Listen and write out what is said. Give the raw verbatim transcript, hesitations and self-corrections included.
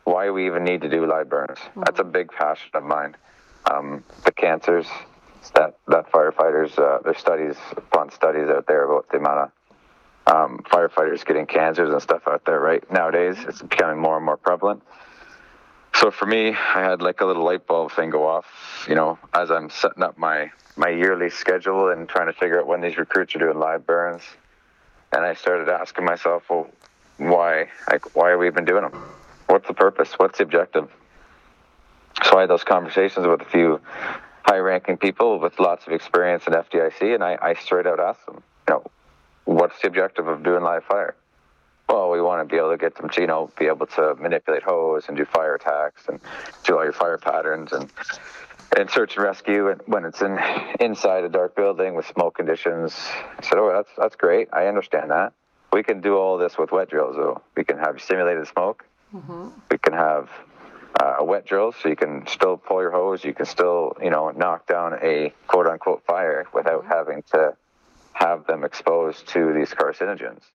why we even need to do live burns. Mm-hmm. That's a big passion of mine. Um, the cancers that, that firefighters, uh, there's studies upon studies out there about the amount of um, firefighters getting cancers and stuff out there right nowadays. It's becoming more and more prevalent. So for me, I had like a little light bulb thing go off, you know, as I'm setting up my, my yearly schedule and trying to figure out when these recruits are doing live burns. And I started asking myself, well, why? Like, why are we even doing them? What's the purpose? What's the objective? So I had those conversations with a few high-ranking people with lots of experience in F D I C, and I, I straight out asked them, you know, what's the objective of doing live fire? Well, we want to be able to get them to, you know, be able to manipulate hose and do fire attacks and do all your fire patterns and and search and rescue and when it's in inside a dark building with smoke conditions. I said, oh, that's that's great. I understand that. We can do all this with wet drills, though. We can have simulated smoke. Mm-hmm. We can have uh, a wet drill, so you can still pull your hose. You can still, you know, knock down a quote-unquote fire without mm-hmm. having to have them exposed to these carcinogens.